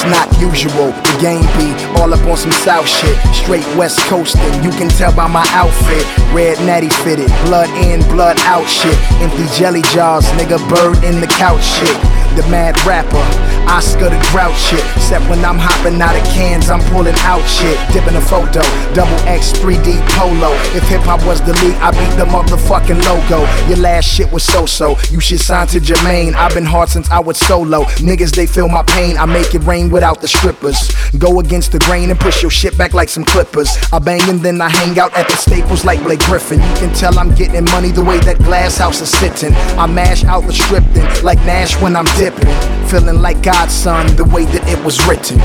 not usual. The game be all up on some South shit. Straight West Coastin', you can tell by my outfit. Red natty fitted, blood in, blood out shit. Empty jelly jars, nigga, bird in the couch shit. The mad rapper, Oscar the Grouch shit. Except when I'm hopping out of cans, I'm pulling out shit. Dipping a photo, double X 3D polo. If hip hop was the league, I beat the motherfucking logo. Your last shit was so-so, you should sign to Jermaine. I've been hard since I was solo. Niggas, they feel my pain, I make it rain without the strippers. Go against the grain and push your shit back like some clippers. I bang and then I hang out at the Staples like Blake Griffin. You can tell I'm getting money the way that glass house is sitting. I mash out the stripping like Nash when I'm dipping. Feeling like God's son, the way that it was written.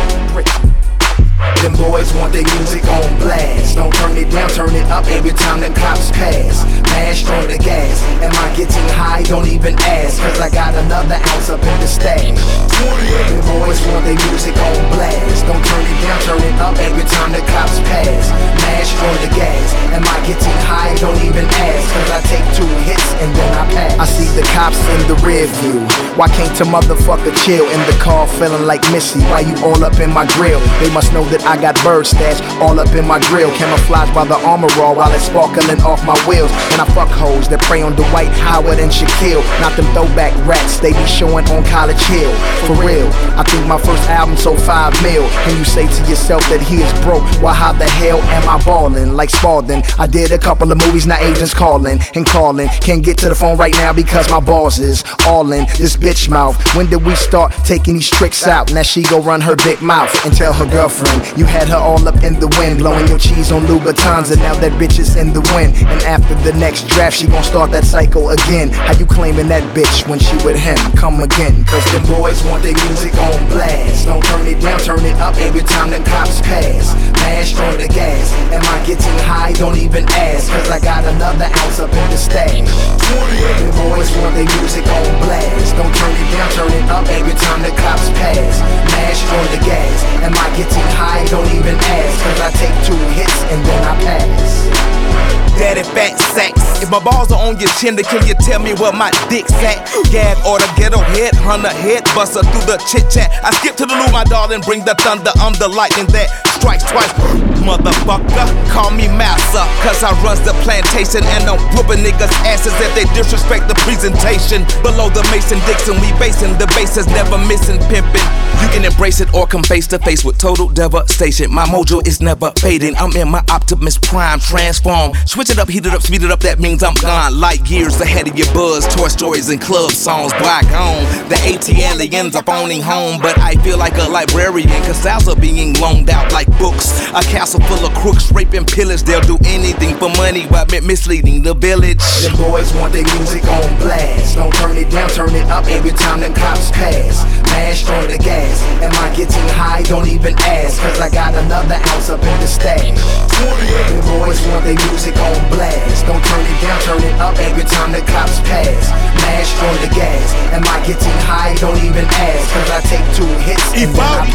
Them boys want their music on blast. Don't turn it down, turn it up every time the cops pass. Mash on the gas. Am I getting high? Don't even ask, cause I got another ounce up in the stash. Them boys want their music on blast. Don't turn it down, turn it up every time the cops pass. Mash on the gas. Am I getting high? Don't even ask, cause I take 2 hits and then I pass. I see the cops in the rear view. Why can't a motherfucker chill in the car feeling like Missy? Why you all up in my grill? They must know that I got bird stash all up in my grill. Camouflaged by the armor raw while it's sparkling off my wheels. And I fuck hoes that prey on Dwight Howard and Shaquille. Not them throwback rats they be showing on College Hill. For real, I think my first album sold 5 mil. And you say to yourself that he is broke, well how the hell am I ballin'? Like Spalding, I did a couple of movies, now agents calling and calling. Can't get to the phone right now because my boss is all in this bitch mouth. When did we start taking these tricks out? Now she go run her big mouth and tell her girlfriend you had her all up in the wind, blowing your cheese on Louboutins, and now that bitch is in the wind. And after the next draft, she gon' start that cycle again. How you claiming that bitch when she with him? Come again, cause them boys want their music on blast. Don't turn it down, turn it up every time the cops pass. Mash on the gas. Am I getting high? Don't even ask, cause I got another ounce up in the stash. Them boys want their music on blast. Don't turn it down, turn it up every time the cops pass. Mash on the gas. Am I getting high? Don't even ask, cause I take 2 hits and then I pass. Daddy fat sacks. If my balls are on your chin, then can you tell me where my dick's at? Gag or the ghetto head, hunter head buster through the chit chat. I skip to the loo, my darling, bring the thunder. I'm the lightning that strikes twice. Motherfucker, call me Massa, cause I runs the plantation and I'm whooping niggas' asses if they disrespect the presentation. Below the Mason Dixon, we basing the bases, never missing pimping. You can embrace it or come face to face with total devastation. My mojo is never fading. I'm in my Optimus Prime, transform. Switch it up, heat it up, speed it up, that means I'm gone. Light years ahead of your buzz, Toy Stories and club songs. Black on, the ATL ends up owning home. But I feel like a librarian, cause styles are being loaned out like books. A castle full of crooks, raping pillage. They'll do anything for money while misleading the village. Them boys want their music on blast. Don't turn it down, turn it up every time the cops pass. Mash on the gas. Am I getting high? Don't even ask, cause I got another ounce up in the stash. Them boys want their music on blast. Don't turn it down, turn it up every time the cops pass. Mash on the gas. Am I getting high? Don't even ask, cause I take 2 hits and then I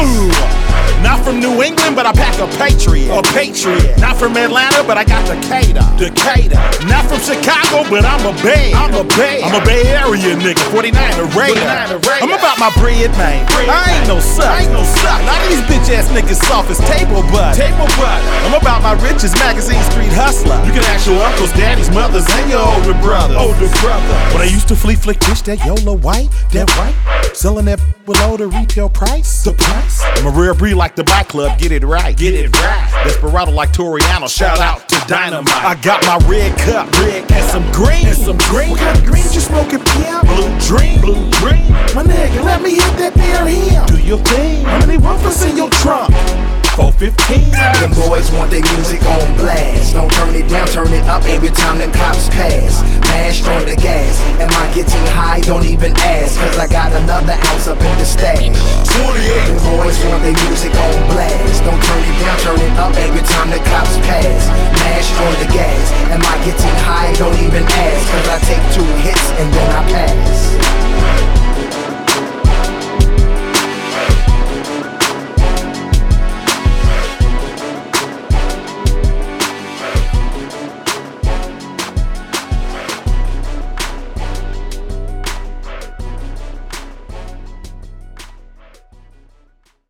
pass. Not from New England, but I pack a Patriot. A Patriot. Not from Atlanta, but I got Decatur. Decatur. Not from Chicago, but I'm a Bay. I'm a Bay. I'm a Bay Area nigga. 49er Raider. I'm about my bread, man. I ain't no suck. A lot of these bitch ass niggas soft as table butter. I'm about my riches, magazine street hustler. You can ask your uncles, daddies, mothers, and your older brother. When I used to flick bitch that YOLO white, that right, selling that below the retail price. The price. I'm a rare breed like the Bike Club, get it right. Desperado like Toriano, shout out to Dynamite. I got my red cup, and some green. What kind of green you smoking, Pierre? Blue dream. My nigga, let me hit that damn here. Do your thing. How many woofers in your trunk? 415. Them boys want their music on blast. Don't turn it down, turn it up every time the cops pass. Mash on the gas. Am I getting high? Don't even ask, cause I got another ounce up in the stash. Them boys want their music on blast. Don't turn it down, turn it up every time the cops pass. Mash on the gas. Am I getting high? Don't even ask, cause I take 2 hits and then I pass.